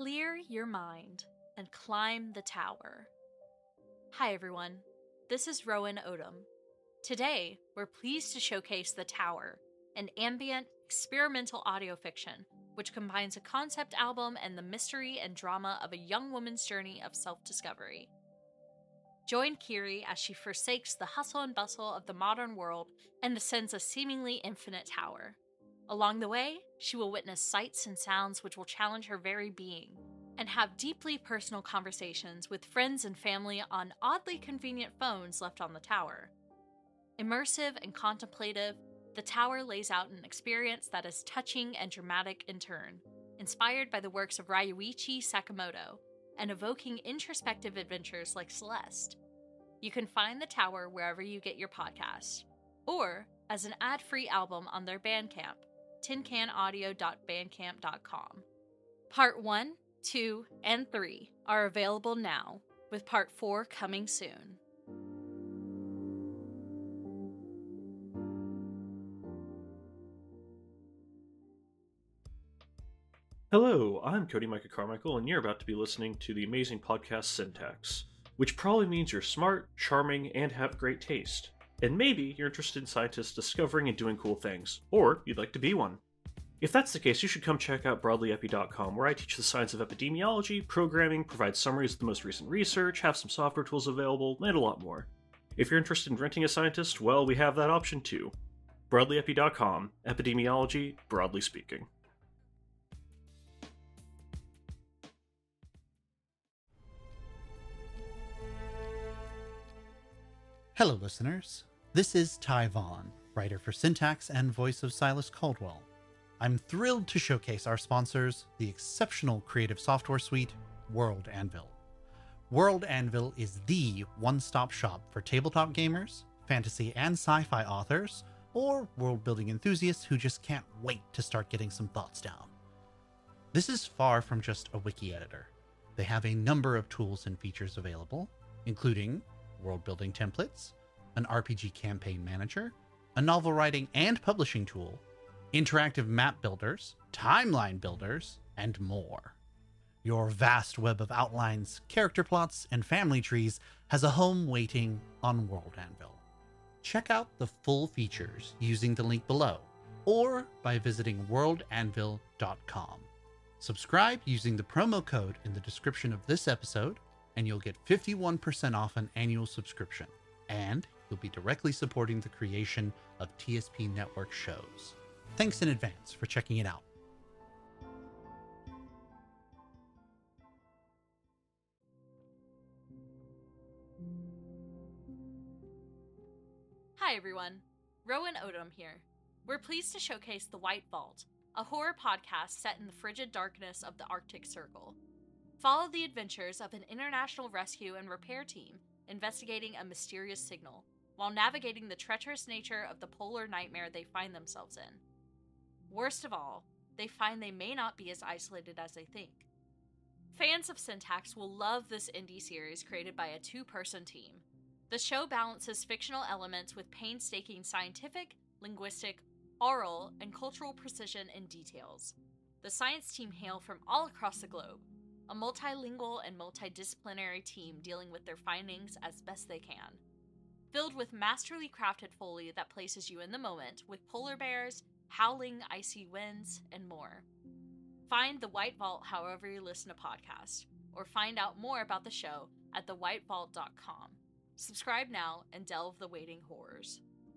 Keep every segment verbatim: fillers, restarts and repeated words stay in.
Clear your mind and climb the tower. Hi everyone, this is Rowan Odom. Today, we're pleased to showcase The Tower, an ambient, experimental audio fiction which combines a concept album and the mystery and drama of a young woman's journey of self-discovery. Join Kiri as she forsakes the hustle and bustle of the modern world and ascends a seemingly infinite tower. Along the way, she will witness sights and sounds which will challenge her very being, and have deeply personal conversations with friends and family on oddly convenient phones left on the tower. Immersive and contemplative, The Tower lays out an experience that is touching and dramatic in turn, inspired by the works of Ryuichi Sakamoto, and evoking introspective adventures like Celeste. You can find The Tower wherever you get your podcasts, or as an ad-free album on their Bandcamp, tin can audio dot bandcamp dot com. Part one, two, and three are available now, with Part four coming soon. Hello, I'm Cody Micah Carmichael, and you're about to be listening to the amazing podcast Syntax, which probably means you're smart, charming, and have great taste. And maybe you're interested in scientists discovering and doing cool things, or you'd like to be one. If that's the case, you should come check out broadly epi dot com, where I teach the science of epidemiology, programming, provide summaries of the most recent research, have some software tools available, and a lot more. If you're interested in renting a scientist, well, we have that option too. broadly epi dot com, epidemiology, broadly speaking. Hello, listeners. This is Ty Vaughn, writer for Syntax and voice of Silas Caldwell. I'm thrilled to showcase our sponsors, the exceptional creative software suite, World Anvil. World Anvil is the one-stop shop for tabletop gamers, fantasy and sci-fi authors, or world-building enthusiasts who just can't wait to start getting some thoughts down. This is far from just a wiki editor. They have a number of tools and features available, including world-building templates, an R P G campaign manager, a novel writing and publishing tool, interactive map builders, timeline builders, and more. Your vast web of outlines, character plots, and family trees has a home waiting on World Anvil. Check out the full features using the link below, or by visiting world anvil dot com. Subscribe using the promo code in the description of this episode, and you'll get fifty-one percent off an annual subscription, and you'll be directly supporting the creation of T S P Network shows. Thanks in advance for checking it out. Hi everyone, Rowan Odom here. We're pleased to showcase The White Vault, a horror podcast set in the frigid darkness of the Arctic Circle. Follow the adventures of an international rescue and repair team investigating a mysterious signal, while navigating the treacherous nature of the polar nightmare they find themselves in. Worst of all, they find they may not be as isolated as they think. Fans of Syntax will love this indie series created by a two-person team. The show balances fictional elements with painstaking scientific, linguistic, oral, and cultural precision in details. The science team hail from all across the globe, a multilingual and multidisciplinary team dealing with their findings as best they can. Filled with masterly crafted foley that places you in the moment with polar bears, howling icy winds, and more. Find The White Vault however you listen to podcasts, or find out more about the show at the white vault dot com. Subscribe now and delve the waiting horrors.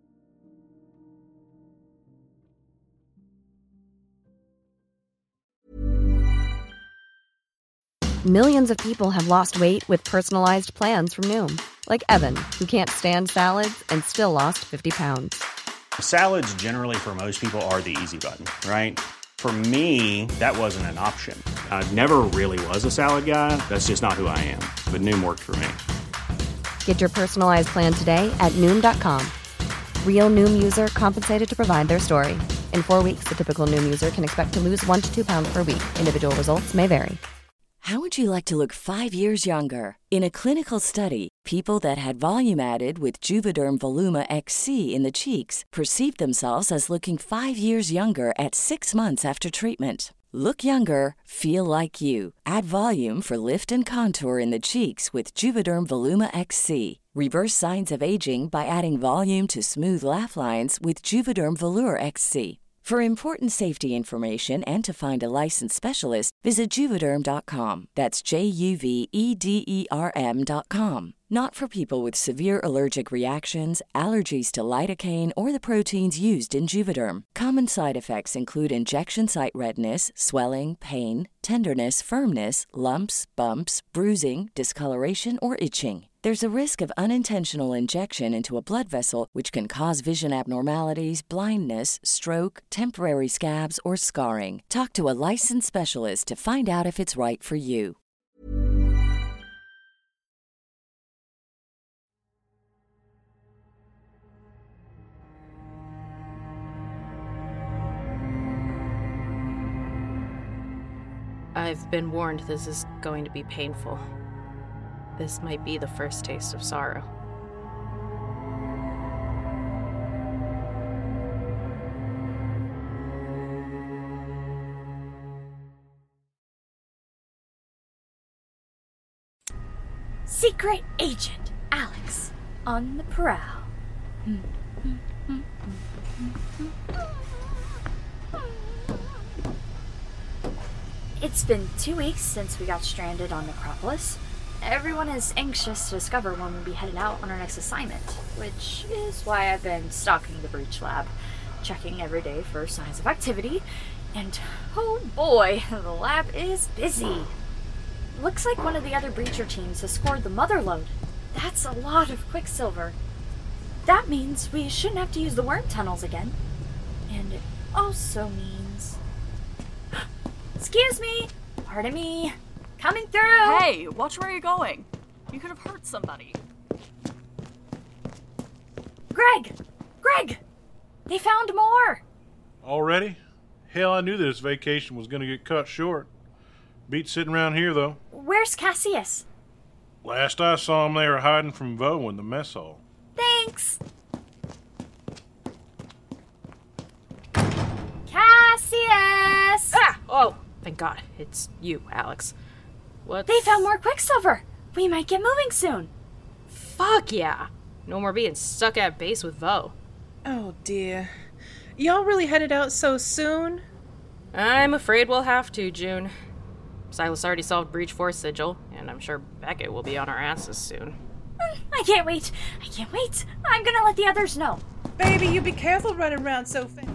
Millions of people have lost weight with personalized plans from Noom. Like Evan, who can't stand salads and still lost fifty pounds. Salads generally for most people are the easy button, right? For me, that wasn't an option. I never really was a salad guy. That's just not who I am. But Noom worked for me. Get your personalized plan today at Noom dot com. Real Noom user compensated to provide their story. In four weeks, the typical Noom user can expect to lose one to two pounds per week. Individual results may vary. How would you like to look five years younger? In a clinical study, people that had volume added with Juvederm Voluma X C in the cheeks perceived themselves as looking five years younger at six months after treatment. Look younger, feel like you. Add volume for lift and contour in the cheeks with Juvederm Voluma X C. Reverse signs of aging by adding volume to smooth laugh lines with Juvederm Volure X C. For important safety information and to find a licensed specialist, visit Juvederm dot com. That's J U V E D E R M dot com. Not for people with severe allergic reactions, allergies to lidocaine, or the proteins used in Juvederm. Common side effects include injection site redness, swelling, pain, tenderness, firmness, lumps, bumps, bruising, discoloration, or itching. There's a risk of unintentional injection into a blood vessel, which can cause vision abnormalities, blindness, stroke, temporary scabs, or scarring. Talk to a licensed specialist to find out if it's right for you. I've been warned this is going to be painful. This might be the first taste of sorrow. Secret Agent Alex on the prowl. It's been two weeks since we got stranded on Necropolis. Everyone is anxious to discover when we'll be headed out on our next assignment, which is why I've been stalking the Breach Lab, checking every day for signs of activity, and oh boy, the lab is busy. Looks like one of the other Breacher teams has scored the mother lode. That's a lot of Quicksilver. That means we shouldn't have to use the worm tunnels again. And it also means... Excuse me! Pardon me! Coming through! Hey, watch where you're going. You could have hurt somebody. Greg! Greg! They found more! Already? Hell, I knew this vacation was going to get cut short. Beats sitting around here, though. Where's Cassius? Last I saw him, they were hiding from Vo in the mess hall. Thanks! Cassius! Ah! Oh, thank God. It's you, Alex. What? They found more Quicksilver! We might get moving soon! Fuck yeah! No more being stuck at base with Vo. Oh dear. Y'all really headed out so soon? I'm afraid we'll have to, June. Silas already solved Breach Force Sigil, and I'm sure Beckett will be on our asses soon. I can't wait! I can't wait! I'm gonna let the others know. Baby, you be careful running around so fast.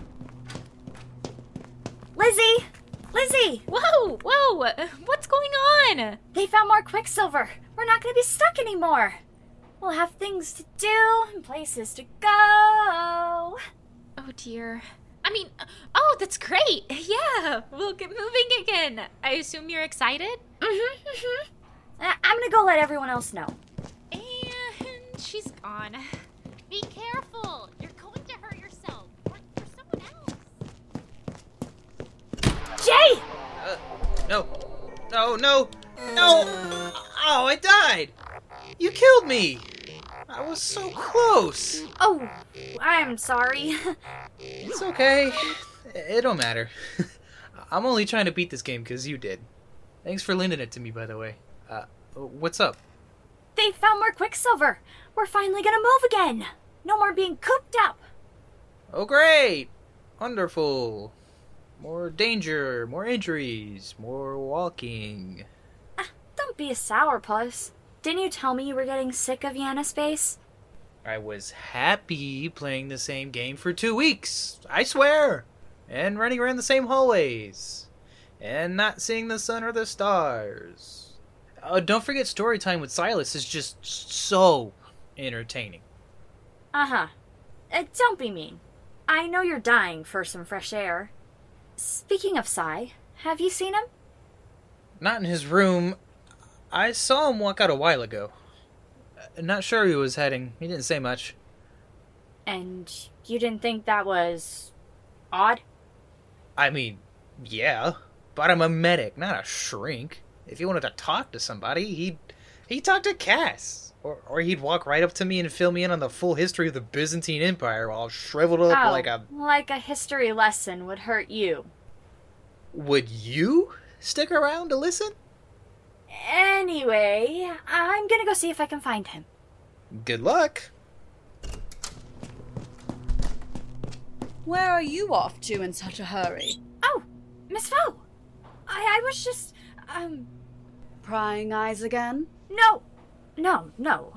Lizzie! Lizzie! Whoa, whoa! What's going on? They found more Quicksilver. We're not gonna be stuck anymore. We'll have things to do and places to go. Oh dear. I mean, oh, that's great. Yeah, we'll get moving again. I assume you're excited? Mm-hmm, mm-hmm. I- I'm gonna go let everyone else know. And she's gone. Be careful. You're going to hurt yourself. Or, or someone else. Jay! Uh, no. No, no. No! Oh, I died! You killed me! I was so close! Oh, I'm sorry. It's okay. It don't matter. I'm only trying to beat this game because you did. Thanks for lending it to me, by the way. Uh, what's up? They found more Quicksilver. We're finally gonna move again. No more being cooped up. Oh, great! Wonderful. More danger, more injuries, more walking. Ah, don't be a sourpuss. Didn't you tell me you were getting sick of Yana Space? I was happy playing the same game for two weeks, I swear! And running around the same hallways. And not seeing the sun or the stars. Oh, don't forget story time with Silas is just so entertaining. Uh-huh. Uh, don't be mean. I know you're dying for some fresh air. Speaking of Sai, have you seen him? Not in his room. I saw him walk out a while ago. Not sure he was heading. He didn't say much. And you didn't think that was... odd? I mean, yeah. But I'm a medic, not a shrink. If he wanted to talk to somebody, he'd... he'd talk to Cass. Or, or he'd walk right up to me and fill me in on the full history of the Byzantine Empire while shriveled up oh, like a... like a history lesson would hurt you. Would you stick around to listen? Anyway, I'm gonna go see if I can find him. Good luck. Where are you off to in such a hurry? Oh, Miss Foe! I, I was just, um... Prying eyes again? No! No, no.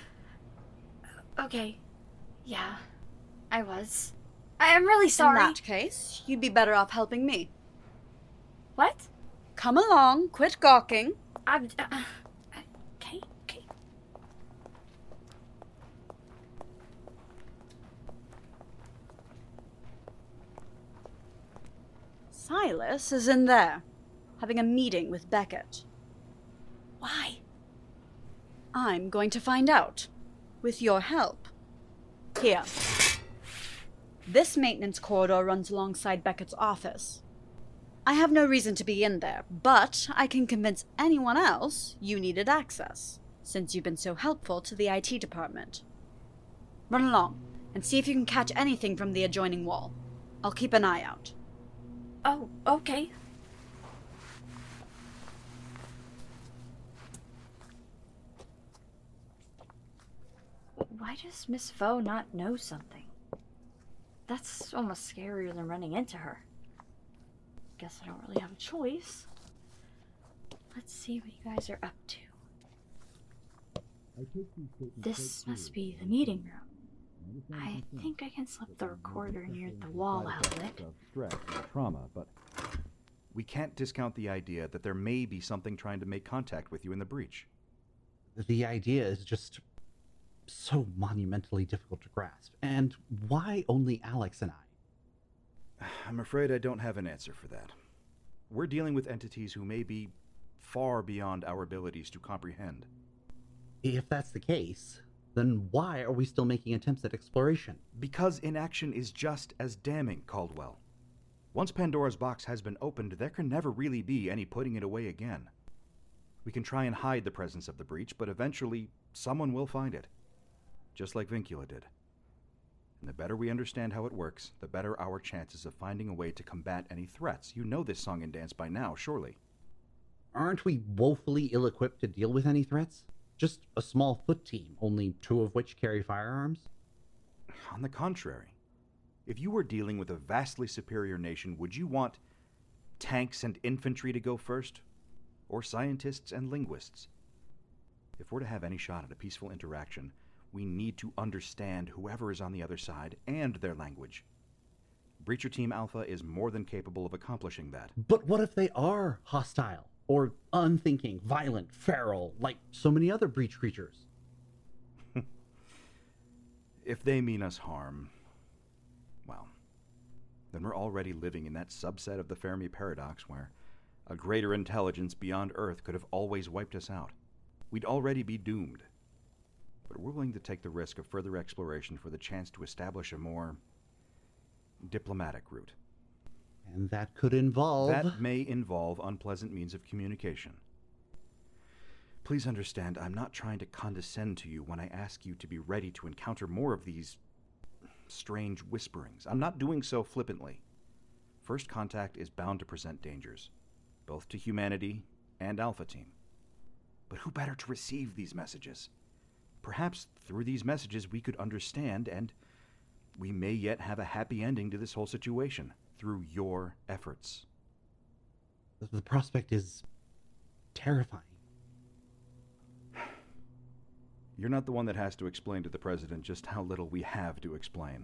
Okay. Yeah, I was. I am really sorry. In that case, you'd be better off helping me. What? Come along, quit gawking. I'm... Uh, okay, okay. Silas is in there, having a meeting with Beckett. Why? I'm going to find out, with your help. Here. This maintenance corridor runs alongside Beckett's office. I have no reason to be in there, but I can convince anyone else you needed access, since you've been so helpful to the I T department. Run along, and see if you can catch anything from the adjoining wall. I'll keep an eye out. Oh, okay. Why does Miss Foe not know something? That's almost scarier than running into her. Guess I don't really have a choice. Let's see what you guys are up to. This must be the meeting room. I think I can slip the recorder near the wall outlet. Stress and trauma, but we can't discount the idea that there may be something trying to make contact with you in the breach. The idea is just so monumentally difficult to grasp. And why only Alex and I? I'm afraid I don't have an answer for that. We're dealing with entities who may be far beyond our abilities to comprehend. If that's the case, then why are we still making attempts at exploration? Because inaction is just as damning, Caldwell. Once Pandora's box has been opened, there can never really be any putting it away again. We can try and hide the presence of the breach, but eventually someone will find it. Just like Vincula did. And the better we understand how it works, the better our chances of finding a way to combat any threats. You know this song and dance by now, surely. Aren't we woefully ill-equipped to deal with any threats? Just a small foot team, only two of which carry firearms? On the contrary. If you were dealing with a vastly superior nation, would you want tanks and infantry to go first? Or scientists and linguists? If we're to have any shot at a peaceful interaction, we need to understand whoever is on the other side and their language. Breacher Team Alpha is more than capable of accomplishing that. But what if they are hostile? Or unthinking, violent, feral, like so many other breach creatures? If they mean us harm, well, then we're already living in that subset of the Fermi paradox where a greater intelligence beyond Earth could have always wiped us out. We'd already be doomed. But we're willing to take the risk of further exploration for the chance to establish a more diplomatic route. And that could involve... That may involve unpleasant means of communication. Please understand, I'm not trying to condescend to you when I ask you to be ready to encounter more of these strange whisperings. I'm not doing so flippantly. First contact is bound to present dangers, both to humanity and Alpha Team. But who better to receive these messages? Perhaps through these messages we could understand, and we may yet have a happy ending to this whole situation. Through your efforts. The prospect is terrifying. You're not the one that has to explain to the President just how little we have to explain.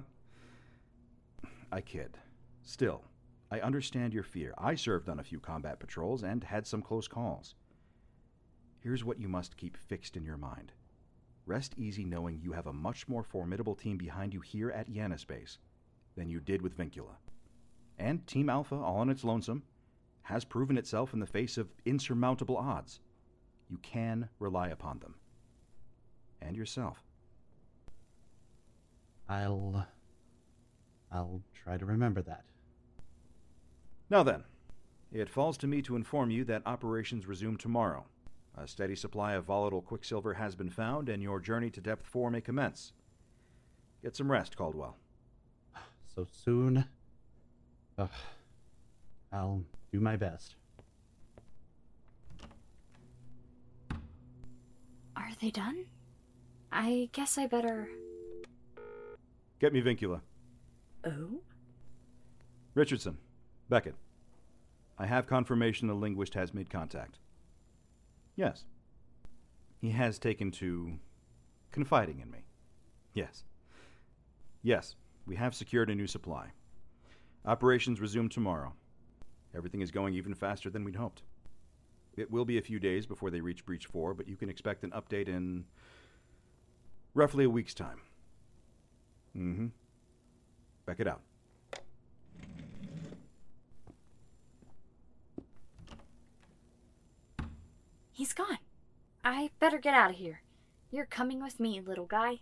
I kid. Still, I understand your fear. I served on a few combat patrols and had some close calls. Here's what you must keep fixed in your mind. Rest easy knowing you have a much more formidable team behind you here at Yanis Base than you did with Vincula. And Team Alpha, all on its lonesome, has proven itself in the face of insurmountable odds. You can rely upon them. And yourself. I'll... I'll try to remember that. Now then, it falls to me to inform you that operations resume tomorrow. A steady supply of volatile quicksilver has been found, and your journey to Depth four may commence. Get some rest, Caldwell. So soon? Ugh. I'll do my best. Are they done? I guess I better... Get me Vincula. Oh? Richardson. Beckett. I have confirmation the linguist has made contact. Yes. He has taken to confiding in me. Yes. Yes, we have secured a new supply. Operations resume tomorrow. Everything is going even faster than we'd hoped. It will be a few days before they reach Breach four, but you can expect an update in roughly a week's time. Mm-hmm. Beckett out. He's gone. I better get out of here. You're coming with me, little guy.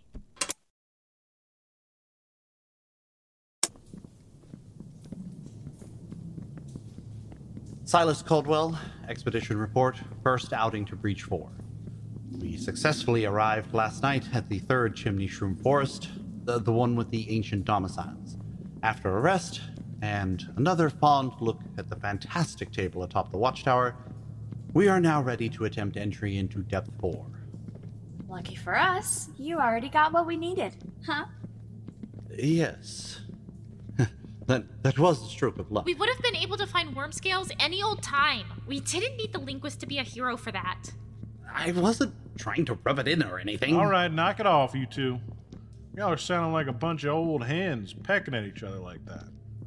Silas Caldwell, Expedition Report, first outing to Breach four. We successfully arrived last night at the third Chimney Shroom Forest, the, the one with the ancient domiciles. After a rest, and another fond look at the fantastic table atop the watchtower, we are now ready to attempt entry into Depth four. Lucky for us, you already got what we needed, huh? Yes. that, that was a stroke of luck. We would have been able to find worm scales any old time. We didn't need the linguist to be a hero for that. I wasn't trying to rub it in or anything. All right, knock it off, you two. Y'all are sounding like a bunch of old hens pecking at each other like that.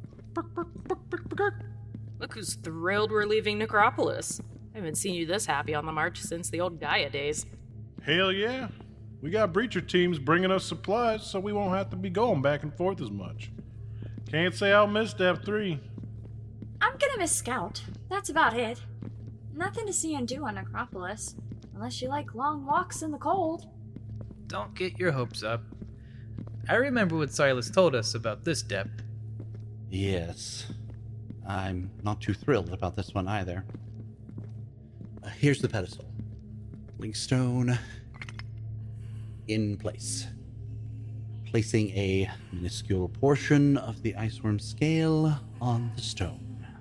Look who's thrilled we're leaving Necropolis. I haven't seen you this happy on the march since the old Gaia days. Hell yeah. We got breacher teams bringing us supplies, so we won't have to be going back and forth as much. Can't say I'll miss Depth three. I'm gonna miss Scout. That's about it. Nothing to see and do on Necropolis, unless you like long walks in the cold. Don't get your hopes up. I remember what Silas told us about this depth. Yes. I'm not too thrilled about this one either. Uh, here's the pedestal. Linkstone in place. Placing a minuscule portion of the iceworm scale on the stone.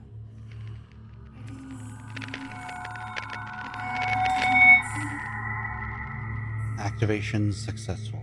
Activation successful.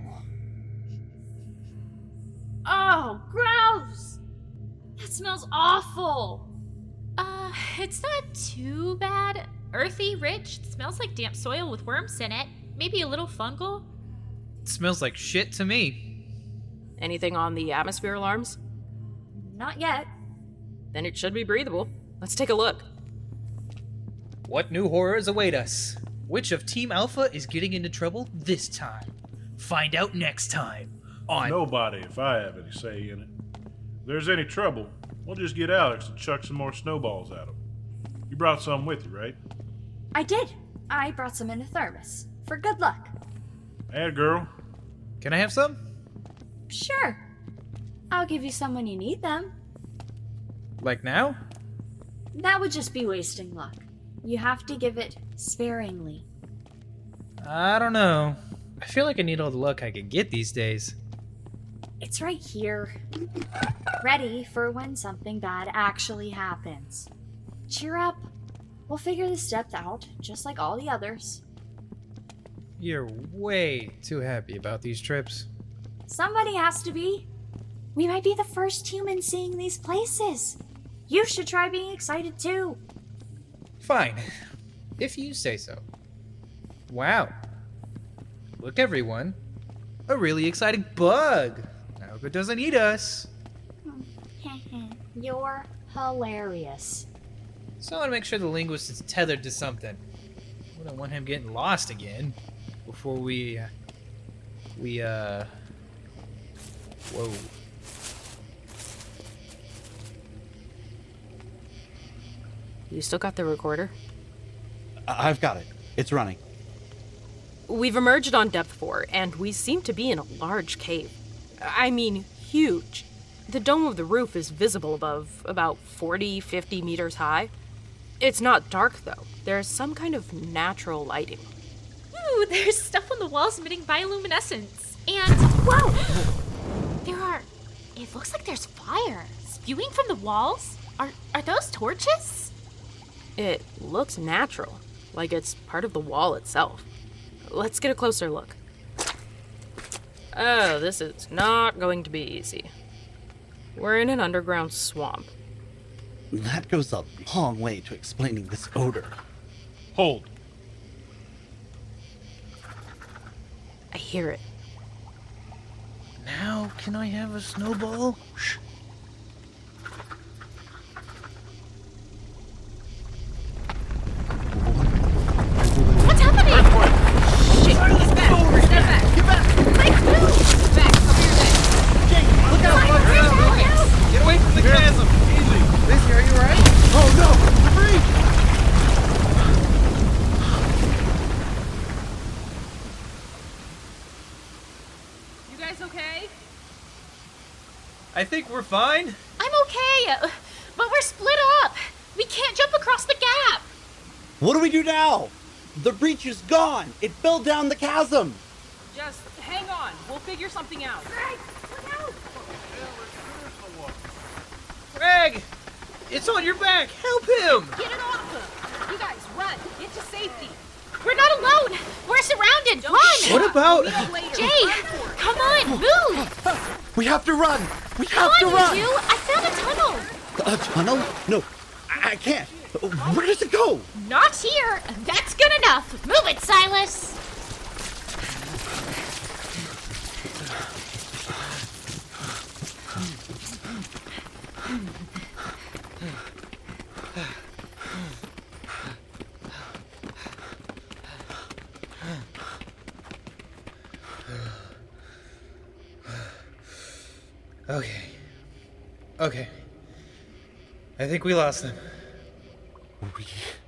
Oh, gross! That smells awful! Uh, it's not too bad. Earthy, rich, it smells like damp soil with worms in it. Maybe a little fungal. It smells like shit to me. Anything on the atmosphere alarms? Not yet. Then it should be breathable. Let's take a look. What new horrors await us? Which of Team Alpha is getting into trouble this time? Find out next time on... Nobody, if I have any say in it. If there's any trouble, we'll just get Alex to chuck some more snowballs at him. You brought some with you, right? I did. I brought some in a thermos. For good luck. Hey, girl. Can I have some? Sure. I'll give you some when you need them. Like now? That would just be wasting luck. You have to give it sparingly. I don't know. I feel like I need all the luck I can get these days. It's right here. Ready for when something bad actually happens. Cheer up. We'll figure this depth out, just like all the others. You're way too happy about these trips. Somebody has to be. We might be the first humans seeing these places. You should try being excited too. Fine, if you say so. Wow. Look, everyone. A really exciting bug. I hope it doesn't eat us. You're hilarious. So I want to make sure the linguist is tethered to something. We don't want him getting lost again before we, uh, we, uh, whoa. You still got the recorder? I've got it. It's running. We've emerged on Depth four, and we seem to be in a large cave. I mean, huge. The dome of the roof is visible above, about forty, fifty meters high. It's not dark, though. There's some kind of natural lighting. Ooh, there's stuff on the walls emitting bioluminescence. And, whoa! There are... It looks like there's fire spewing from the walls. Are, are those torches? It looks natural, like it's part of the wall itself. Let's get a closer look. Oh, this is not going to be easy. We're in an underground swamp. That goes a long way to explaining this odor. Hold. I hear it. Now, can I have a snowball? Shh. What's happening? Shit, he's back. Over. Step back. Get back. Mike, move. Back. Cover your head. Jake, look out. Mike, Look out. look out. Get away from the chasm. Easy. Lizzie, are you alright? Oh no! Debris! You guys okay? I think we're fine. I'm okay, uh, but we're split up. We can't jump across the gap. What do we do now? The breach is gone. It fell down the chasm. Just hang on. We'll figure something out. Greg, look out. Greg, it's on your back. Help him. Get it off him. You guys, run. Get to safety. We're not alone. We're surrounded. Don't Run. What about... Jay, come on, move. We have to run. We Come have to on, run. you two. I found a tunnel. A tunnel? No, I, I can't. Where does it go? Not here. That's good enough. Move it, Silas. Okay. Okay. I think we lost them. We...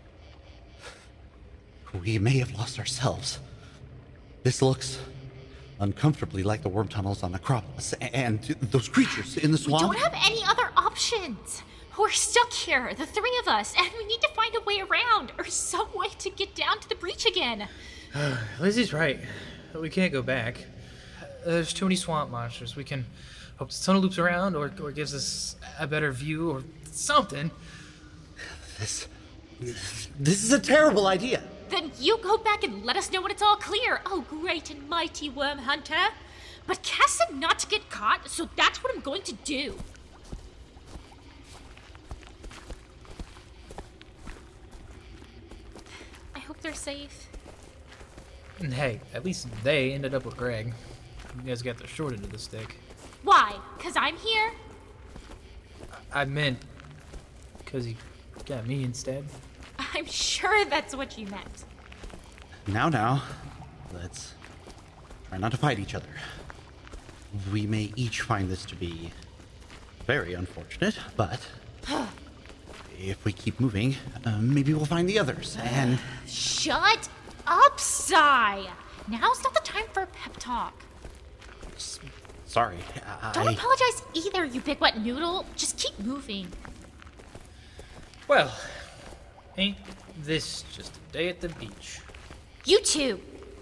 We may have lost ourselves. This looks uncomfortably like the worm tunnels on Acropolis and those creatures in the We swamp. don't have any other options. We're stuck here, the three of us, and we need to find a way around or some way to get down to the breach again. Lizzie's right. We can't go back. There's too many swamp monsters. We can hope the tunnel loops around or, or gives us a better view or something. This... This is a terrible idea. Then you go back and let us know when it's all clear. Oh, great and mighty worm hunter. But Cass said not to get caught, so that's what I'm going to do. I hope they're safe. And hey, at least they ended up with Greg. You guys got the short end of the stick. Why? Because I'm here? I meant because he got me instead. I'm sure that's what you meant. Now, now, let's try not to fight each other. We may each find this to be very unfortunate, but if we keep moving, uh, maybe we'll find the others, and... Shut up, Sai! Now's not the time for a pep talk. S- sorry, I... Don't apologize either, you big wet noodle. Just keep moving. Well, ain't this just a day at the beach? You too.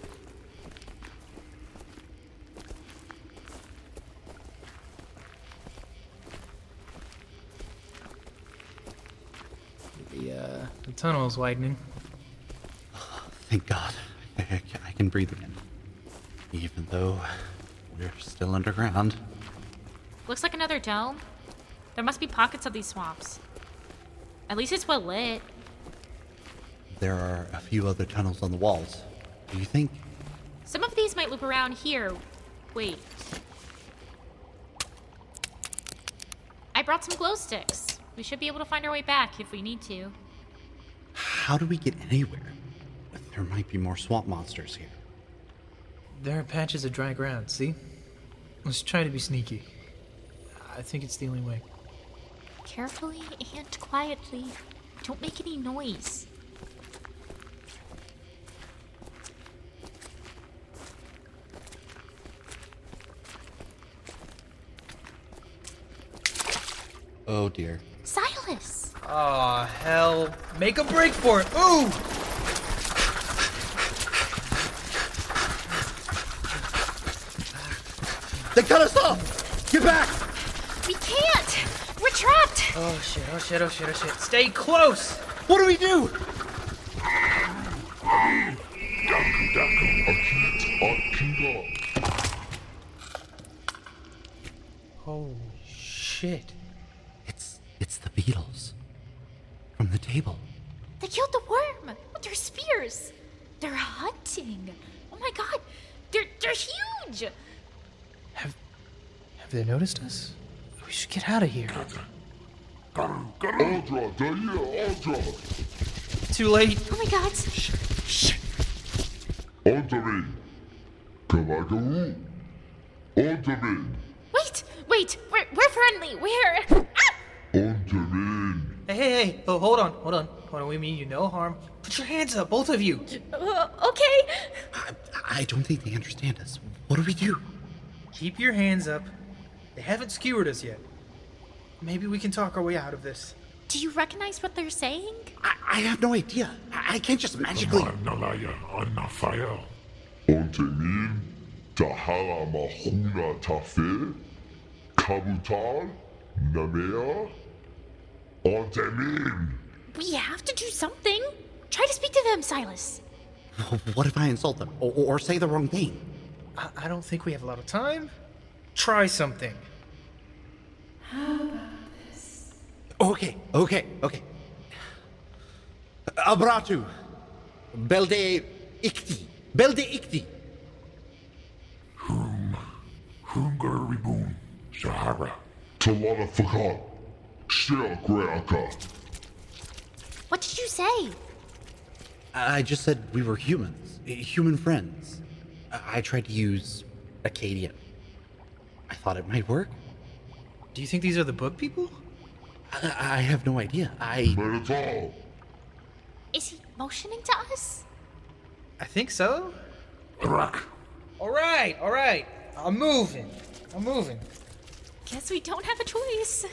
The, uh, the tunnel's widening. Thank God. I, I can breathe again. Even though we're still underground. Looks like another dome. There must be pockets of these swamps. At least it's well lit. There are a few other tunnels on the walls. Do you think? Some of these might loop around here. Wait. I brought some glow sticks. We should be able to find our way back if we need to. How do we get anywhere? There might be more swamp monsters here. There are patches of dry ground, see? Let's try to be sneaky. I think it's the only way. Carefully and quietly. Don't make any noise. Oh dear. Silas! Aw, oh, hell. Make a break for it. Ooh! They cut us off! Get back! We can't! We're trapped! Oh shit, oh shit, oh shit, oh shit. Stay close! What do we do? Holy shit. It's it's the beetles. From the table. They killed the worm with their spears. They're hunting. Oh my god, they're they're huge. Have have they noticed us? We should get out of here. Too late. Oh my god. Shh. Shh. Wait, wait, we're, we're friendly. We're. Hey, hey, hey. Oh, hold on, hold on. Hold on, we mean you no harm. Put your hands up, both of you. Uh, okay. I, I don't think they understand us. What do we do? Keep your hands up. They haven't skewered us yet. Maybe we can talk our way out of this. Do you recognize what they're saying? I, I have no idea. I, I can't just magically... We have to do something. Try to speak to them, Silas. What if I insult them? Or, or say the wrong thing? I, I don't think we have a lot of time. Try something. How about this? Okay, okay, okay. Abratu. Belde ikti. Belde ikti. Hum. Hungar ribun. Sahara. Talana fakat. Shea greaka. What did you say? I just said we were humans. Human friends. I, I tried to use Akkadian. I thought it might work. Do you think these are the book people? I, I have no idea. I... Is he motioning to us? I think so. Rock. All right, all right. I'm moving. I'm moving. Guess we don't have a choice.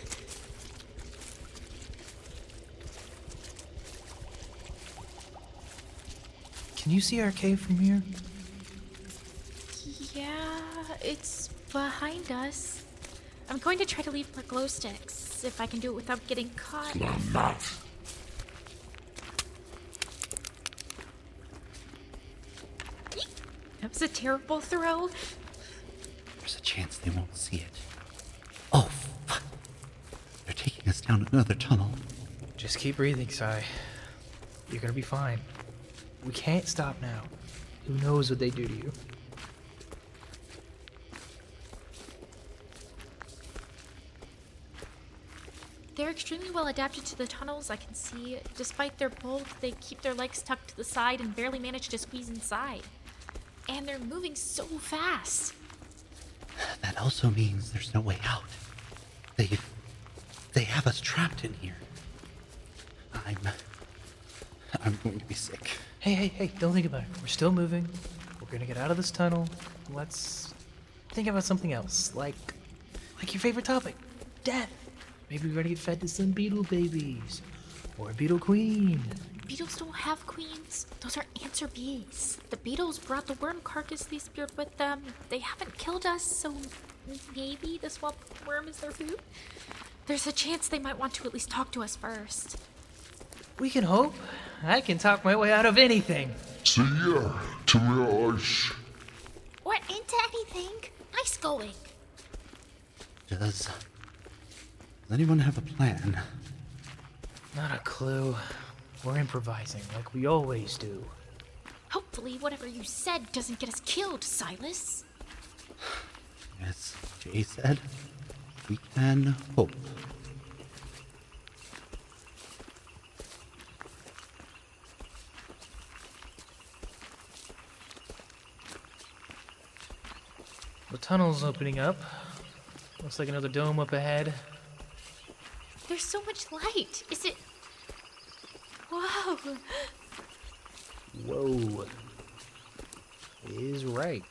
Can you see our cave from here? Yeah, it's behind us. I'm going to try to leave my glow sticks, if I can do it without getting caught. Not. That was a terrible throw. There's a chance they won't see it. Oh, fuck. They're taking us down another tunnel. Just keep breathing, Sai. You're gonna be fine. We can't stop now. Who knows what they do to you? They're extremely well adapted to the tunnels, I can see. Despite their bulk, they keep their legs tucked to the side and barely manage to squeeze inside. And they're moving so fast. That also means there's no way out. They... They have us trapped in here. I'm... I'm going to be sick. Hey, hey, hey, don't think about it. We're still moving. We're gonna get out of this tunnel. Let's think about something else. Like... Like your favorite topic. Death. Maybe we're gonna get fed to some beetle babies. Or a beetle queen. Beetles don't have queens. Those are ants or bees. The beetles brought the worm carcass they speared with them. They haven't killed us, so maybe the swamp worm is their food? There's a chance they might want to at least talk to us first. We can hope. I can talk my way out of anything. See ya, to me ice. Or into anything. Nice going. Does... Does anyone have a plan? Not a clue. We're improvising like we always do. Hopefully whatever you said doesn't get us killed, Silas. As Jay said, we can hope. The tunnel's opening up. Looks like another dome up ahead. There's so much light. Is it... Whoa. Whoa. Is right.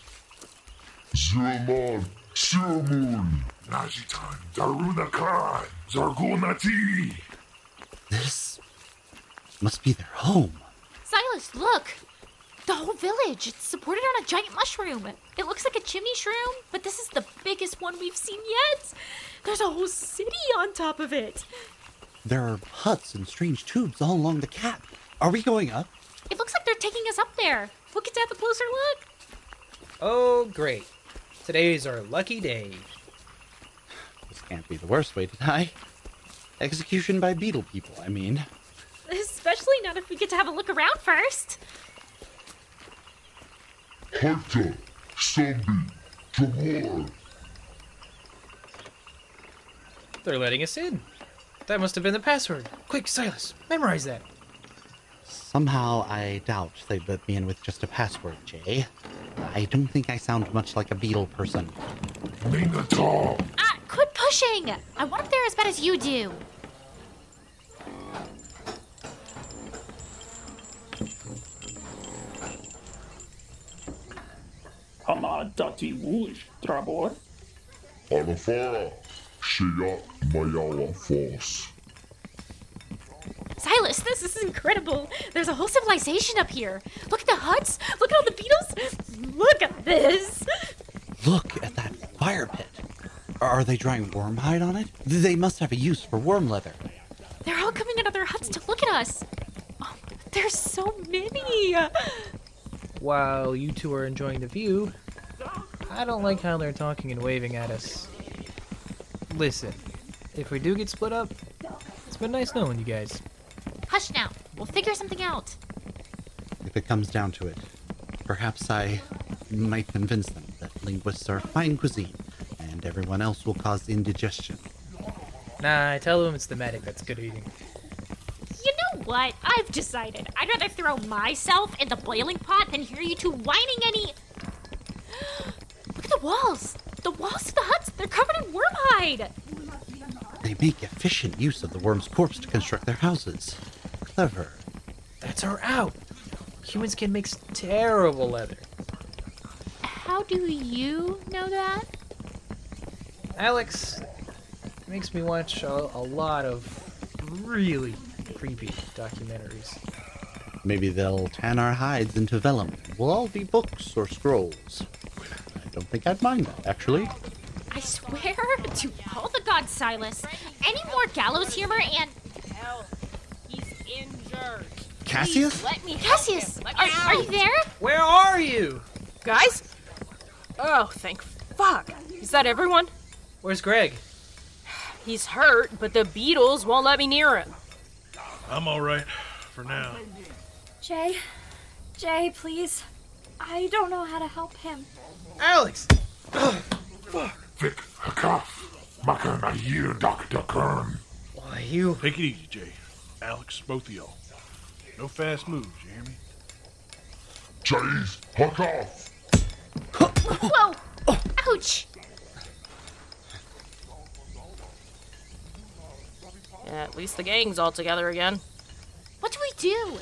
Zeraman, Zeramun, Najitan, Darunakan, Zargunati. This must be their home. Silas, look. The whole village. It's supported on a giant mushroom. It looks like a chimney shroom, but this is the biggest one we've seen yet. There's a whole city on top of it. There are huts and strange tubes all along the cap. Are we going up? It looks like they're taking us up there. We'll get to have a closer look. Oh, great. Today's our lucky day. This can't be the worst way to die. Execution by beetle people, I mean. Especially not if we get to have a look around first. Hunter, zombie, Jamor. They're letting us in. That must have been the password. Quick, Silas, memorize that. Somehow I doubt they'd let me in with just a password, Jay. I don't think I sound much like a beetle person. Minotaur! Ah, quit pushing! I want up there as bad as you do. Hamadati Wush, Trabor. Alafara, Shia Mayawa Force. Silas, this is incredible. There's a whole civilization up here. Look at the huts. Look at all the beetles. Look at this. Look at that fire pit. Are they drying worm hide on it? They must have a use for worm leather. They're all coming out of their huts to look at us. Oh, there's so many. While you two are enjoying the view, I don't like how they're talking and waving at us. Listen, if we do get split up, it's been nice knowing you guys. Hush now. We'll figure something out. If it comes down to it, perhaps I might convince them that linguists are fine cuisine, and everyone else will cause indigestion. Nah, I tell them it's the medic that's good eating. You know what? I've decided. I'd rather throw myself in the boiling pot than hear you two whining any... Look at the walls. The walls of the huts, they're covered in worm hide. They make efficient use of the worm's corpse to construct their houses. Clever. That's our out. Humans can make terrible leather. How do you know that? Alex makes me watch a, a lot of really creepy documentaries. Maybe they'll tan our hides into vellum. We'll all be books or scrolls. I don't think I'd mind that, actually. I swear to all the gods, Silas, any more gallows humor and... Help! He's injured. Cassius? Please let me Cassius, help him. are, are you there? Where are you? Guys? Oh, thank fuck. Is that everyone? Where's Greg? He's hurt, but the beetles won't let me near him. I'm alright for now. Jay, Jay, please. I don't know how to help him. Alex! Vic, Hakaf, Makan Ahir, Doctor Kern. Why, you... Take it easy, Jay. Alex, both of y'all. No fast moves, you hear me? Jays, Hakaf! Whoa! Ouch! Yeah, at least the gang's all together again. What do we do?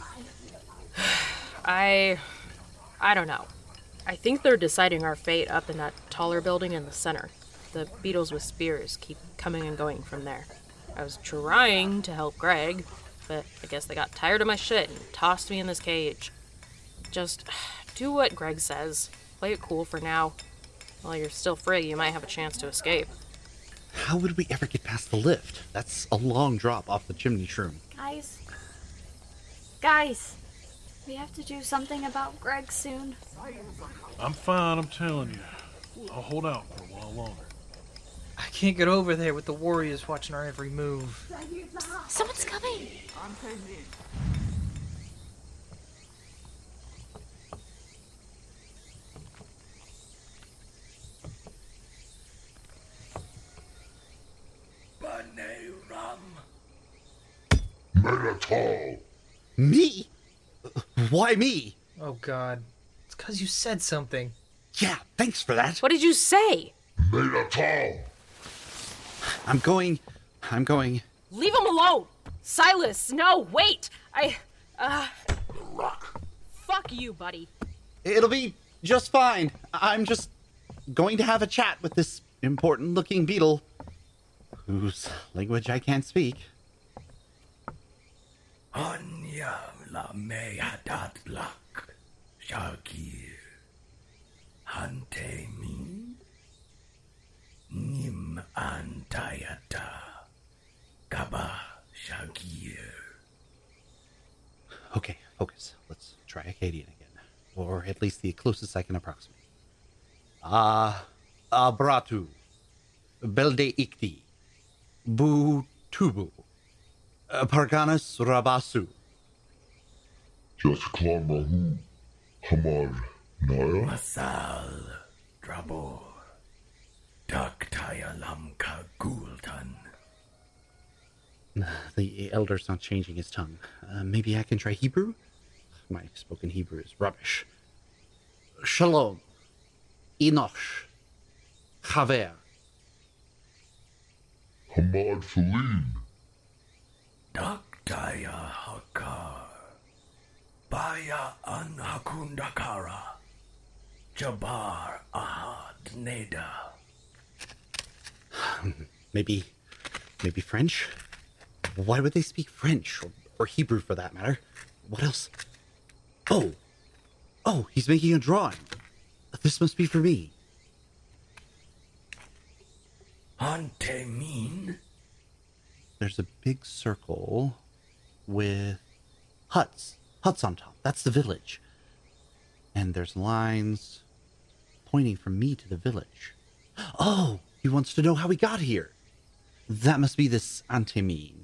I... I don't know. I think they're deciding our fate up in that taller building in the center. The beetles with spears keep coming and going from there. I was trying to help Greg, but I guess they got tired of my shit and tossed me in this cage. Just do what Greg says. Play it cool for now. While you're still free, you might have a chance to escape. How would we ever get past the lift? That's a long drop off the chimney shroom. Guys. Guys. We have to do something about Greg soon. I'm fine, I'm telling you. I'll hold out for a while longer. I can't get over there with the warriors watching our every move. Someone's coming. Minotaur! Me? Why me? Oh, God. It's because you said something. Yeah, thanks for that. What did you say? Minotaur! I'm going... I'm going... Leave him alone! Silas, no, wait! I... Uh... Rock. Fuck you, buddy. It'll be just fine. I'm just going to have a chat with this important-looking beetle, whose language I can't speak. Anya la mea dat blak. Shagir. Hante min. Nim antayata. Kaba Shagir. Okay, focus. Let's try Akkadian again. Or at least the closest I can approximate. Ah, uh, Abratu. Belde Ikti. Bu Tubu. Uh, Parganas Rabasu. Just Mahu. Hamar Naya. Masal Drabor. Daktaya Lamka Gultan. The elder's not changing his tongue. Uh, maybe I can try Hebrew? My spoken Hebrew is rubbish. Shalom. Enosh. Chaver. Hamad Felim. Daktaya Hakar. Baya An Hakundakara. Jabar Ahad Neda. Maybe, maybe French? Why would they speak French? Or, or Hebrew for that matter? What else? Oh! Oh, he's making a drawing. This must be for me. Ante mean? There's a big circle with huts. Huts on top. That's the village. And there's lines pointing from me to the village. Oh! He wants to know how we got here. That must be this Antemine.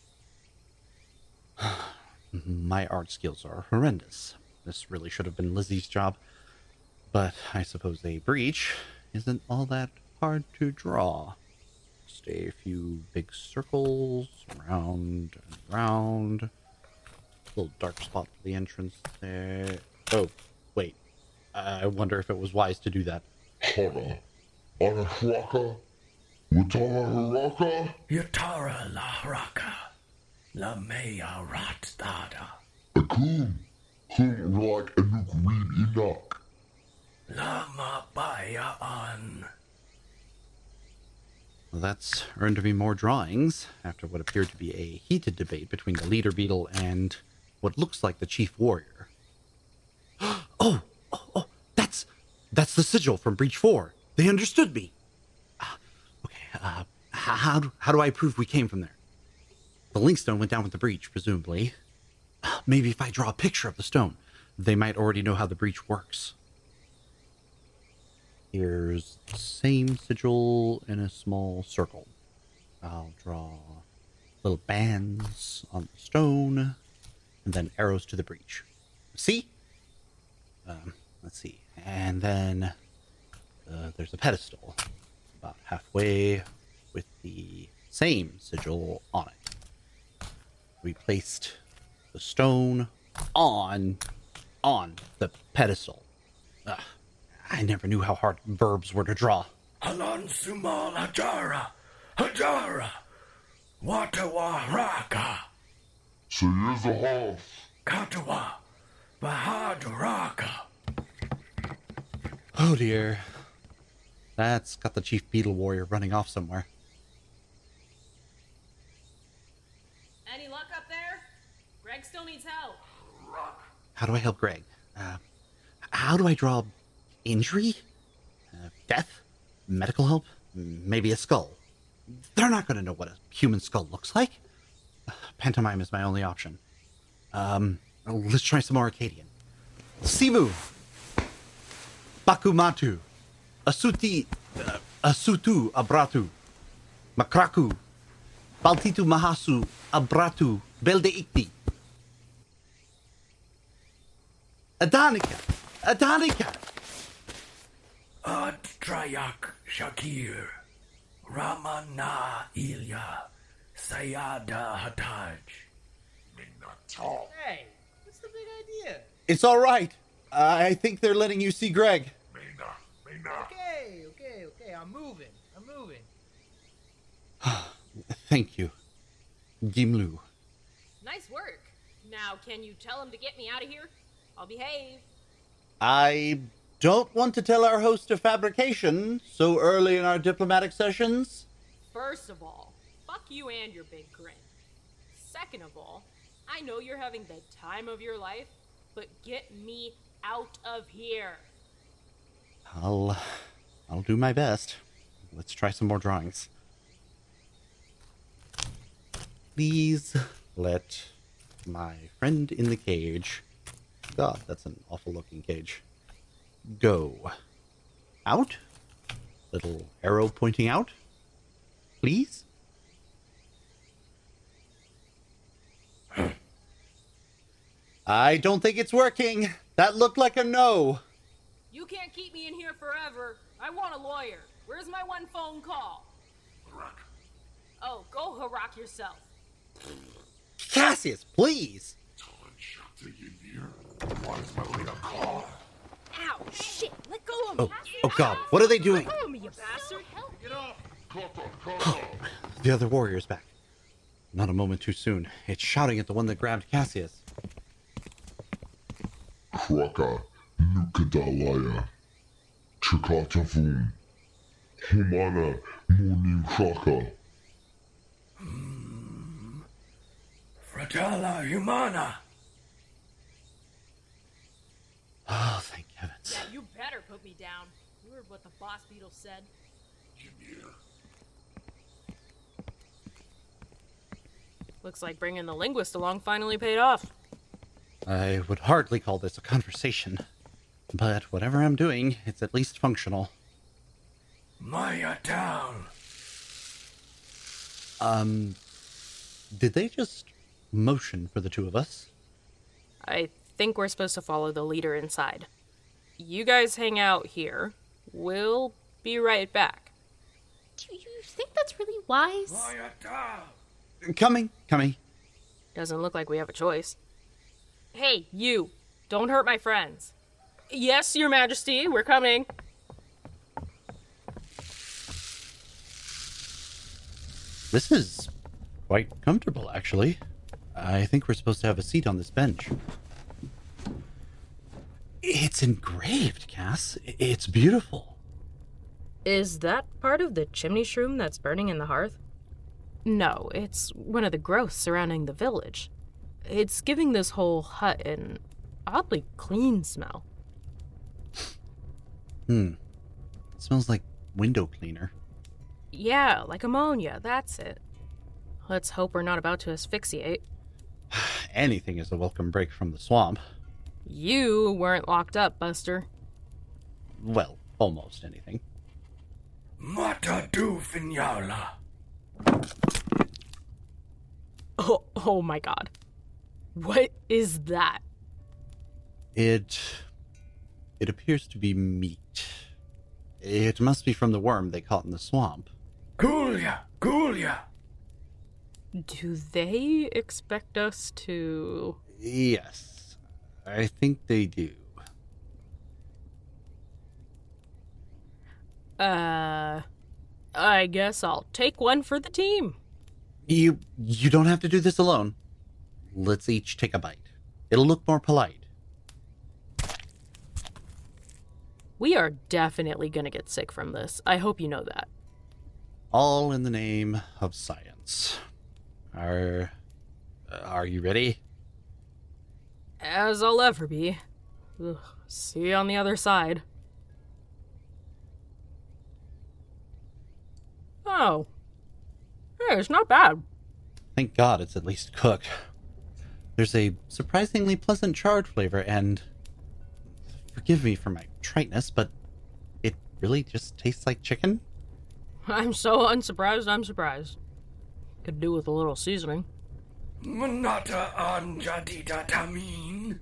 My art skills are horrendous. This really should have been Lizzie's job. But I suppose a breach isn't all that hard to draw. Just a few big circles, round and round. Little dark spot for the entrance there. Oh, wait. I wonder if it was wise to do that. Hana. Anahraka. Utara Haraka. Yutara la Haraka. La Mea Rat Dada. Akum. Hum like Anuk Reed Enoch. Lama Baya An. Well, that's earned me more drawings after what appeared to be a heated debate between the leader beetle and what looks like the chief warrior. Oh, oh, oh, that's that's the sigil from Breach Four. They understood me. Uh, okay, uh, how do, how do I prove we came from there? The link stone went down with the breach, presumably. Maybe if I draw a picture of the stone, they might already know how the breach works. Here's the same sigil in a small circle. I'll draw little bands on the stone, and then arrows to the breach. See? Um, let's see. And then uh, there's a pedestal about halfway with the same sigil on it. We placed the stone on on the pedestal. Ugh, I never knew how hard verbs were to draw. Hanan Sumal Hajara. Hajara. Watawa Raka. So here's the half. Katawa. Bahad Raka. Oh dear. That's got the chief beetle warrior running off somewhere. Any luck up there? Greg still needs help. How do I help Greg? Uh, how do I draw injury? Uh, death? Medical help? Maybe a skull? They're not going to know what a human skull looks like. Uh, pantomime is my only option. Um, let's try some more Akkadian. Simu! Bakumatu! Asuti... Uh, asutu abratu! Makraku! Baltitu mahasu abratu belde ikti! Adanika! Adanika! Ad Trayak Shakir. Ramana Ilya. Sayada Hataj. Hey, what's the big idea? It's all right. I think they're letting you see Greg. Okay, okay, okay. I'm moving. I'm moving. Thank you, Gimlu. Nice work. Now, can you tell him to get me out of here? I'll behave. I don't want to tell our host of fabrication so early in our diplomatic sessions. First of all, fuck you and your big grin. Second of all, I know you're having the time of your life, but get me out of here. I'll... I'll do my best. Let's try some more drawings. Please let my friend in the cage... God, that's an awful-looking cage. Go. Out? Little arrow pointing out. Please? I don't think it's working. That looked like a no. You can't keep me in here forever. I want a lawyer. Where's my one phone call? Harak. Oh, go Harak yourself. Cassius, please. Ow, shit, let go of me. Oh, oh God, what are they doing? Let go of me, you bastard. Help me. Get off. Kata, Kata. The other warrior's back. Not a moment too soon. It's shouting at the one that grabbed Cassius. Kraka, Nukadalaya. Chakatavum. Humana, Muni Kraka. Fratella Humana. Oh, thank heavens. Yeah, you better put me down. You heard what the boss beetle said. Looks like bringing the linguist along finally paid off. I would hardly call this a conversation. But whatever I'm doing, it's at least functional. Maya down. Um, did they just motion for the two of us? I think we're supposed to follow the leader inside. You guys hang out here. We'll be right back. Do you think that's really wise? Maya down. Coming, coming. Doesn't look like we have a choice. Hey, you! Don't hurt my friends. Yes, Your Majesty, we're coming. This is quite comfortable, actually. I think we're supposed to have a seat on this bench. It's engraved, Cass. It's beautiful. Is that part of the chimney shroom that's burning in the hearth? No, it's one of the growths surrounding the village. It's giving this whole hut an oddly clean smell. Hmm. It smells like window cleaner. Yeah, like ammonia, that's it. Let's hope we're not about to asphyxiate. Anything is a welcome break from the swamp. You weren't locked up, Buster. Well, almost anything. Mata du Finyala. Oh, oh my god. What is that? It... It appears to be meat. It must be from the worm they caught in the swamp. Gulia! Gulia! Do they expect us to... Yes, I think they do. Uh... I guess I'll take one for the team. You... you don't have to do this alone. Let's each take a bite. It'll look more polite. We are definitely gonna get sick from this. I hope you know that. All in the name of science. Are... are you ready? As I'll ever be. Ugh, see you on the other side. Oh. Hey, it's not bad. Thank God it's at least cooked. There's a surprisingly pleasant charred flavor, and... forgive me for my triteness, but it really just tastes like chicken? I'm so unsurprised I'm surprised. Could do with a little seasoning. Manata anjadita tamin.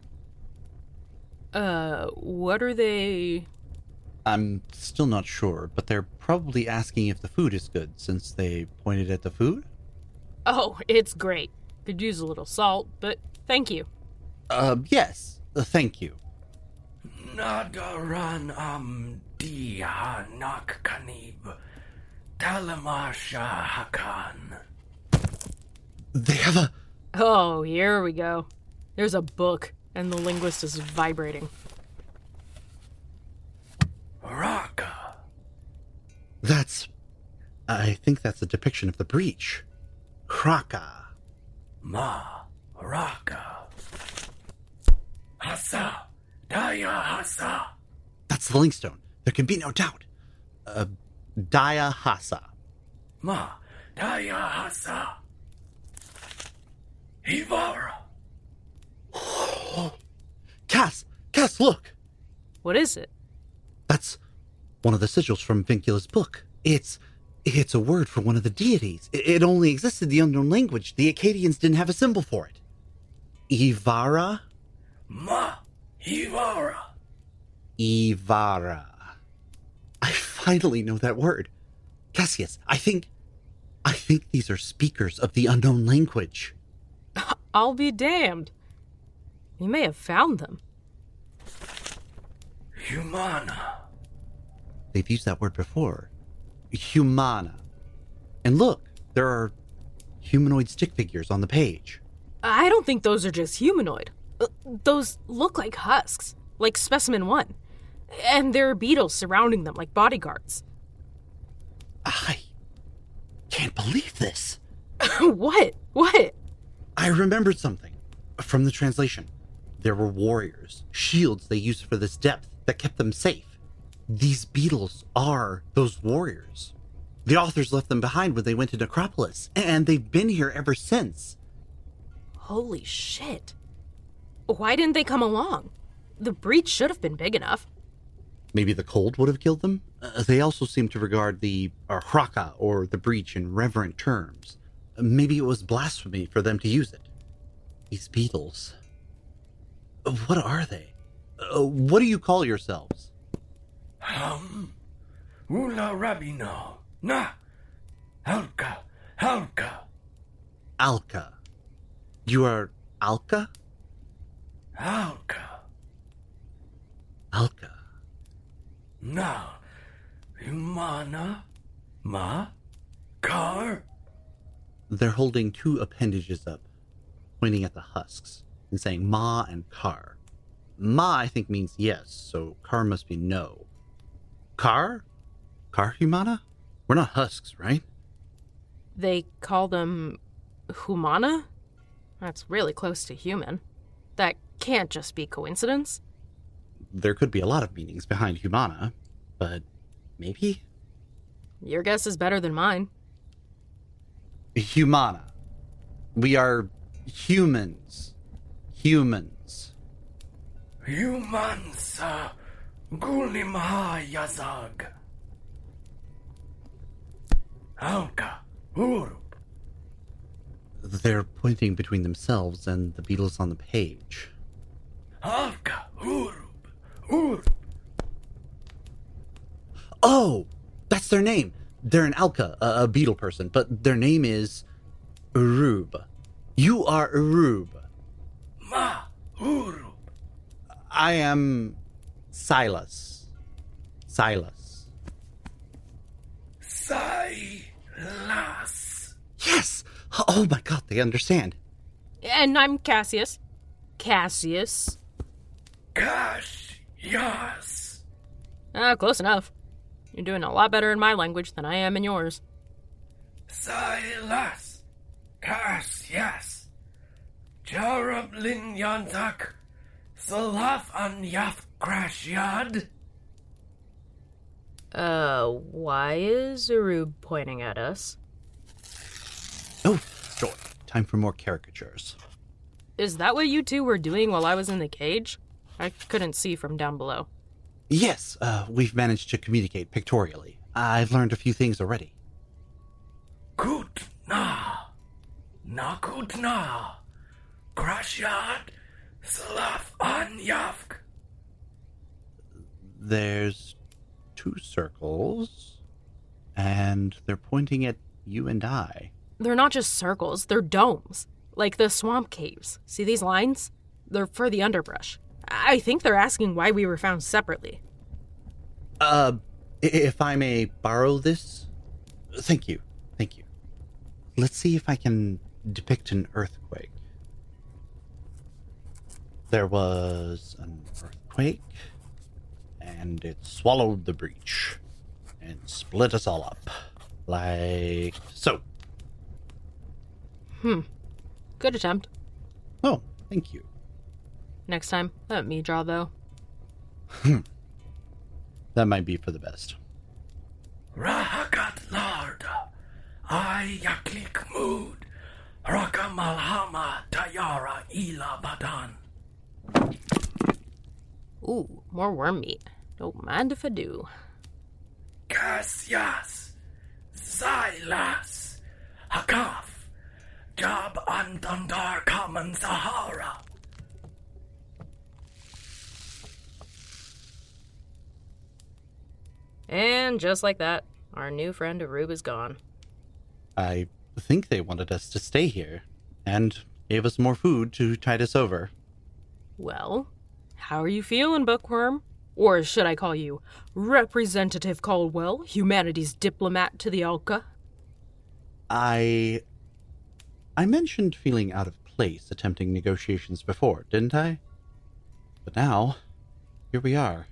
Uh, what are they... I'm still not sure, but they're probably asking if the food is good, since they pointed at the food? Oh, it's great. Could use a little salt, but thank you. Uh, yes, uh, thank you. Nadaran am dia nak kanib. Talamasha hakan. They have a... Oh, here we go. There's a book, and the linguist is vibrating. Raka. That's... I think that's a depiction of the breach. Kraka. Ma. Raka. Hasa. Dayahasa. That's the Linkstone. There can be no doubt. Uh, Dayahasa. Ma, Dayahasa. Ivara. Cass! Cass, look! What is it? That's one of the sigils from Vincula's book. It's it's a word for one of the deities. It, it only existed in the unknown language. The Akkadians didn't have a symbol for it. Ivara? Ma, Ivara. Ivara. I finally know that word. Cassius, I think... I think these are speakers of the unknown language. I'll be damned. You may have found them. Humana. They've used that word before. Humana. And look, there are humanoid stick figures on the page. I don't think those are just humanoid. Uh, those look like husks, like Specimen One. And there are beetles surrounding them like bodyguards. I can't believe this. What? What? I remembered something from the translation. There were warriors, shields they used for this depth that kept them safe. These beetles are those warriors. The authors left them behind when they went to Necropolis, and they've been here ever since. Holy shit. Why didn't they come along? The breach should have been big enough. Maybe the cold would have killed them? Uh, they also seem to regard the uh, Hraka, or the breach, in reverent terms. Maybe it was blasphemy for them to use it. These beetles. What are they? Uh, what do you call yourselves? Hum. Ula Rabino. Na. Alka. Alka. Alka. You are Alka? Alka. Alka. Na. Humana. Ma. Car. They're holding two appendages up, pointing at the husks, and saying Ma and Kar. Ma, I think, means yes, so Kar must be no. Kar? Kar Humana? We're not husks, right? They call them Humana? That's really close to human. That can't just be coincidence. There could be a lot of meanings behind Humana, but maybe? Your guess is better than mine. Humana. We are humans. Humans. Humansa Gulimha Yazag. Alka Urup. They're pointing between themselves and the beetles on the page. Alka Urup. Urup. Oh! That's their name. They're an Alka, a, a beetle person, but their name is Urub. You are Urub. Ma Urub. I am Silas. Silas. Silas. Yes! Oh my god, they understand. And I'm Cassius. Cassius. Cassius. Ah, close enough. You're doing a lot better in my language than I am in yours. Silas. Cassius. Jarab Lin Yantak. Salaf an Yaf Krashyad. Uh, why is Urub pointing at us? Oh, sure. Time for more caricatures. Is that what you two were doing while I was in the cage? I couldn't see from down below. Yes, uh, we've managed to communicate pictorially. I've learned a few things already. Kutna. Nakutna. Krashyad. Salaf an Yafk. There's two circles, and they're pointing at you and I. They're not just circles, they're domes. Like the swamp caves. See these lines? They're for the underbrush. I think they're asking why we were found separately. Uh, if I may borrow this? Thank you, thank you. Let's see if I can depict an earthquake. There was an earthquake, and it swallowed the breach, and split us all up. Like so. Hmm. Good attempt. Oh, thank you. Next time, let me draw, though. Hmm. That might be for the best. Rahakat Lard, I Yaklik Mood, Raka Malhama Tayara Ila Badan. Ooh, more worm meat. Don't mind if I do. Kasyas, Silas, Hakaf, Jab Antandar Kaman Sahara. And just like that, our new friend Arub is gone. I think they wanted us to stay here, and gave us more food to tide us over. Well, how are you feeling, Bookworm? Or should I call you Representative Caldwell, humanities diplomat to the Alka? I... I mentioned feeling out of place attempting negotiations before, didn't I? But now, here we are.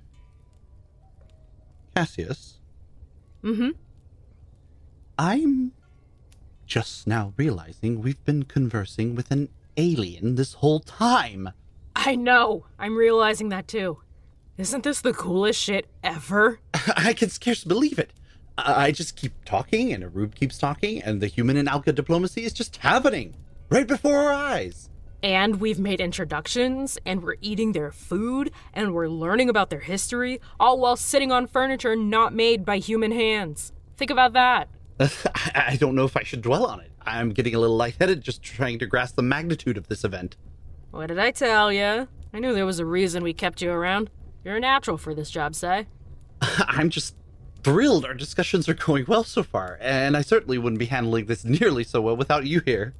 Cassius? Mm-hmm. I'm just now realizing we've been conversing with an alien this whole time. I know. I'm realizing that too. Isn't this the coolest shit ever? I can scarce believe it. I just keep talking, and Arub keeps talking, and the human and Alka diplomacy is just happening right before our eyes. And we've made introductions, and we're eating their food, and we're learning about their history, all while sitting on furniture not made by human hands. Think about that. I don't know if I should dwell on it. I'm getting a little lightheaded just trying to grasp the magnitude of this event. What did I tell ya? I knew there was a reason we kept you around. You're a natural for this job, Sai. I'm just thrilled our discussions are going well so far, and I certainly wouldn't be handling this nearly so well without you here.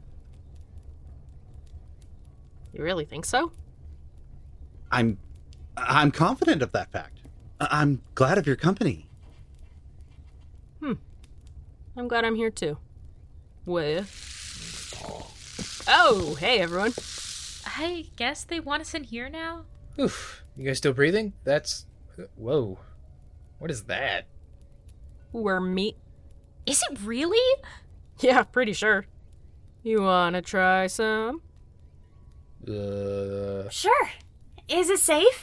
You really think so? I'm... I'm confident of that fact. I'm glad of your company. Hmm. I'm glad I'm here too. With... Oh, hey everyone. I guess they want us in here now? Oof. You guys still breathing? That's... Whoa. What is that? Worm meat. Is it really? Yeah, pretty sure. You wanna try some? Uh... Sure. Is it safe?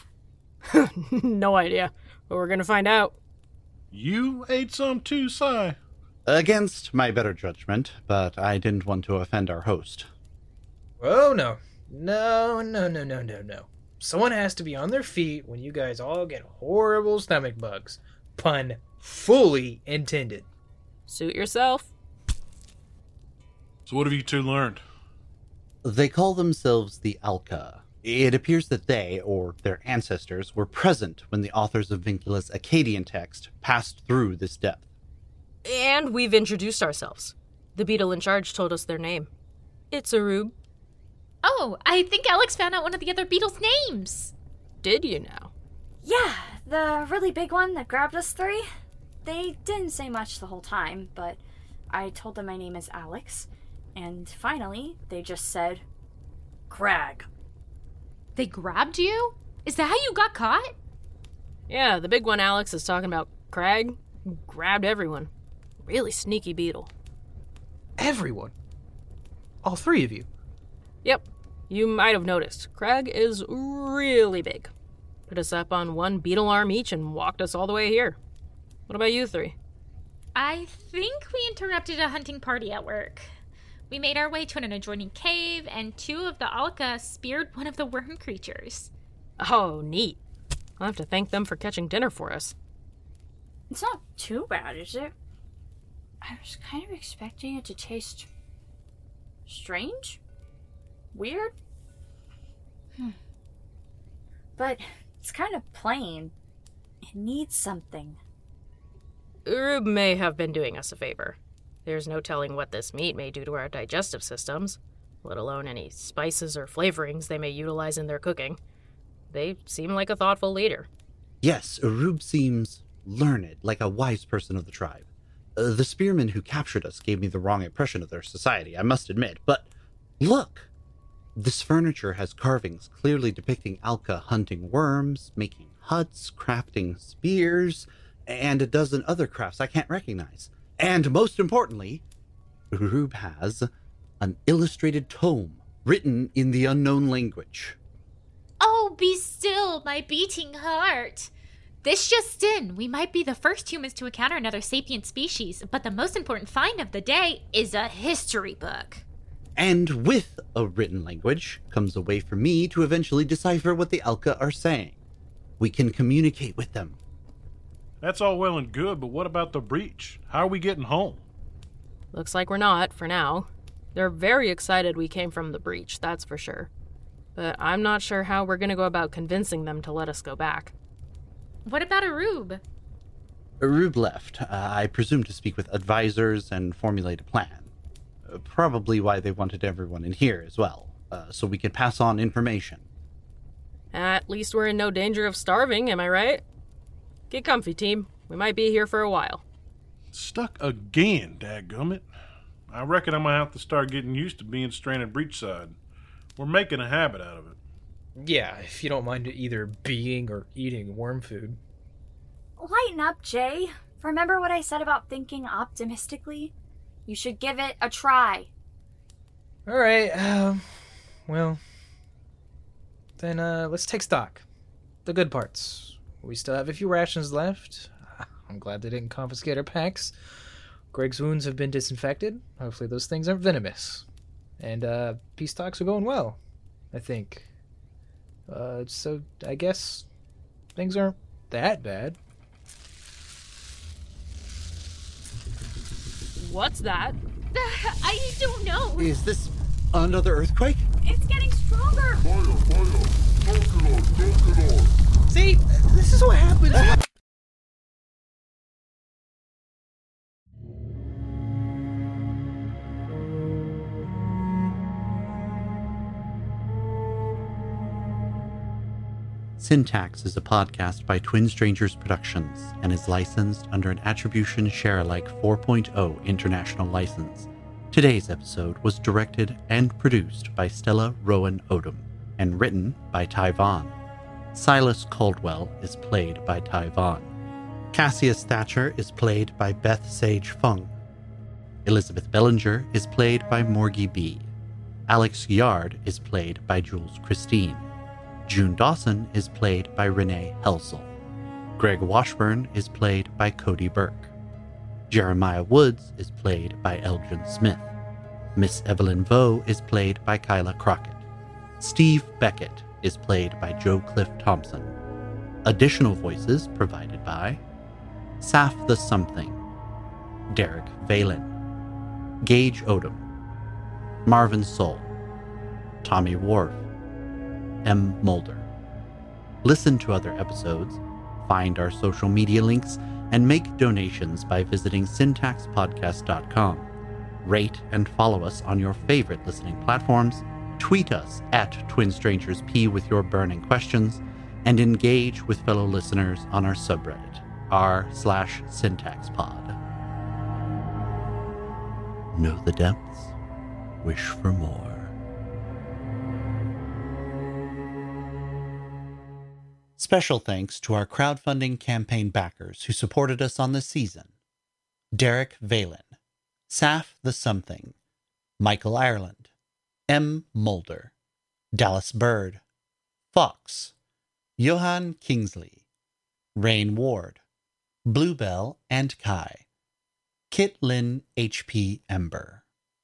No idea, but we're gonna find out. You ate some too, Si. Against my better judgment, but I didn't want to offend our host. Oh, no. No, no, no, no, no, no. Someone has to be on their feet when you guys all get horrible stomach bugs. Pun fully intended. Suit yourself. So what have you two learned? They call themselves the Alka. It appears that they, or their ancestors, were present when the authors of Vincula's Akkadian text passed through this depth. And we've introduced ourselves. The beetle in charge told us their name. It's Arub. Oh, I think Alex found out one of the other beetles' names. Did you now? Yeah, the really big one that grabbed us three. They didn't say much the whole time, but I told them my name is Alex, and finally, they just said, Crag. They grabbed you? Is that how you got caught? Yeah, the big one Alex is talking about, Crag, grabbed everyone. Really sneaky beetle. Everyone? All three of you? Yep. You might have noticed. Crag is really big. Put us up on one beetle arm each and walked us all the way here. What about you three? I think we interrupted a hunting party at work. We made our way to an adjoining cave, and two of the Alka speared one of the worm creatures. Oh, neat. I'll have to thank them for catching dinner for us. It's not too bad, is it? I was kind of expecting it to taste strange? Weird? Hmm. But it's kind of plain. It needs something. Urub may have been doing us a favor. There's no telling what this meat may do to our digestive systems, let alone any spices or flavorings they may utilize in their cooking. They seem like a thoughtful leader. Yes, Urub seems learned, like a wise person of the tribe. Uh, the spearmen who captured us gave me the wrong impression of their society, I must admit. But look! This furniture has carvings clearly depicting Alka hunting worms, making huts, crafting spears, and a dozen other crafts I can't recognize. And most importantly, Urub has an illustrated tome written in the unknown language. Oh, Oh, be still, my beating heart. This just in, we might be the first humans to encounter another sapient species, but the most important find of the day is a history book. And with a written language comes a way for me to eventually decipher what the Elka are saying. We can communicate with them. That's all well and good, but what about the breach? How are we getting home? Looks like we're not, for now. They're very excited we came from the breach, that's for sure. But I'm not sure how we're gonna go about convincing them to let us go back. What about Arub? Arub left, uh, I presume to speak with advisors and formulate a plan. Uh, probably why they wanted everyone in here as well, uh, so we could pass on information. At least we're in no danger of starving, am I right? Get comfy, team. We might be here for a while. Stuck again, dadgummit. I reckon I'm gonna have to start getting used to being stranded breachside. We're making a habit out of it. Yeah, if you don't mind either being or eating worm food. Lighten up, Jay. Remember what I said about thinking optimistically? You should give it a try. Alright, um, well, then uh, let's take stock. The good parts. We still have a few rations left. I'm glad they didn't confiscate our packs. Greg's wounds have been disinfected. Hopefully those things aren't venomous. And uh, peace talks are going well, I think. Uh, so I guess things aren't that bad. What's that? I don't know. Is this another earthquake? It's getting stronger. Fire, fire. Knock it on, knock it on. See, this is what happens. Syntax is a podcast by Twin Strangers Productions and is licensed under an Attribution Share-alike four point oh international license. Today's episode was directed and produced by Stella Rowan Odom and written by Ty Vaughn. Silas Caldwell is played by Ty Vaughn. Cassius Thatcher is played by Beth Sage Fung. Elizabeth Bellinger is played by Morgie B. Alex Yard is played by Jules Christine. June Dawson is played by Renee Helsel. Greg Washburn is played by Cody Burke. Jeremiah Woods is played by Elgin Smith. Miss Evelyn Vo is played by Kyla Crockett. Steve Beckett is played by Joe Cliff Thompson. Additional voices provided by Saf the Something, Derek Valen, Gage Odom, Marvin Soul, Tommy Wharf, M. Mulder. Listen to other episodes, find our social media links, and make donations by visiting syntax podcast dot com. Rate and follow us on your favorite listening platforms, tweet us at TwinStrangersP with your burning questions, and engage with fellow listeners on our subreddit, r slash syntaxpod. Know the depths, wish for more. Special thanks to our crowdfunding campaign backers who supported us on this season. Derek Valen, Saf the Something, Michael Ireland, M. Mulder, Dallas Bird, Fox, Johan Kingsley, Rain Ward, Bluebell and Kai, Kit Lynn H P Ember.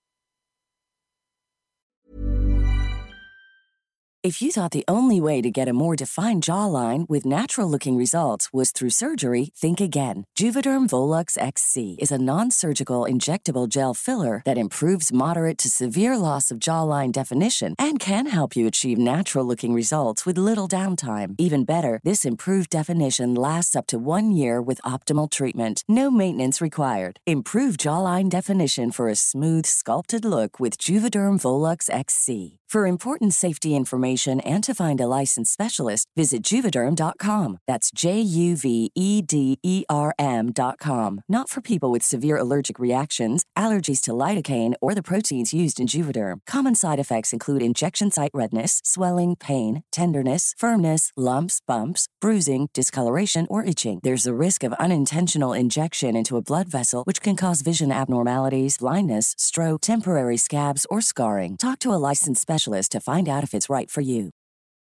If you thought the only way to get a more defined jawline with natural-looking results was through surgery, think again. Juvederm Volux X C is a non-surgical injectable gel filler that improves moderate to severe loss of jawline definition and can help you achieve natural-looking results with little downtime. Even better, this improved definition lasts up to one year with optimal treatment. No maintenance required. Improve jawline definition for a smooth, sculpted look with Juvederm Volux X C. For important safety information and to find a licensed specialist, visit Juvederm dot com. That's J U V E D E R M dot com. Not for people with severe allergic reactions, allergies to lidocaine, or the proteins used in Juvederm. Common side effects include injection site redness, swelling, pain, tenderness, firmness, lumps, bumps, bruising, discoloration, or itching. There's a risk of unintentional injection into a blood vessel, which can cause vision abnormalities, blindness, stroke, temporary scabs, or scarring. Talk to a licensed specialist to find out if it's right for you.